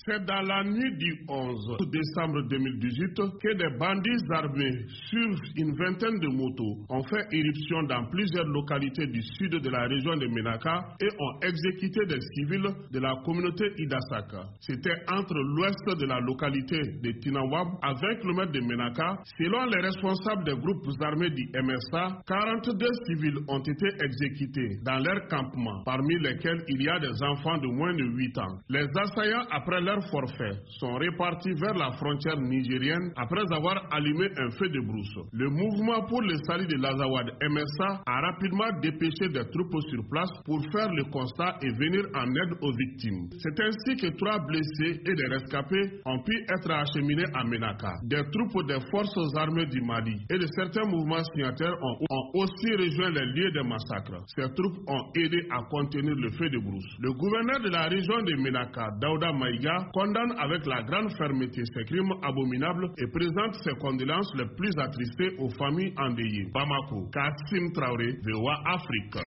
C'est dans la nuit du 11 décembre 2018 que des bandits armés sur une vingtaine de motos ont fait éruption dans plusieurs localités du sud de la région de Menaka et ont exécuté des civils de la communauté Idasaka. C'était entre l'ouest de la localité de Tinawab à 20 km de Menaka. Selon les responsables des groupes armés du MSA, 42 civils ont été exécutés dans leur campement, parmi lesquels il y a des enfants de moins de 8 ans. Les assaillants, après leur forfait, sont répartis vers la frontière nigérienne après avoir allumé un feu de brousse. Le mouvement pour le salut de l'Azawad MSA a rapidement dépêché des troupes sur place pour faire le constat et venir en aide aux victimes. C'est ainsi que 3 blessés et des rescapés ont pu être acheminés à Menaka. Des troupes des forces armées du Mali et de certains mouvements signataires ont aussi rejoint les lieux des massacres. Ces troupes ont aidé à contenir le feu de brousse. Le gouverneur de la région de Menaka, Daouda Maïga, condamne avec la grande fermeté ces crimes abominables et présente ses condoléances les plus attristées aux familles endeuillées. Bamako, Kassim Traoré, VOA Afrique.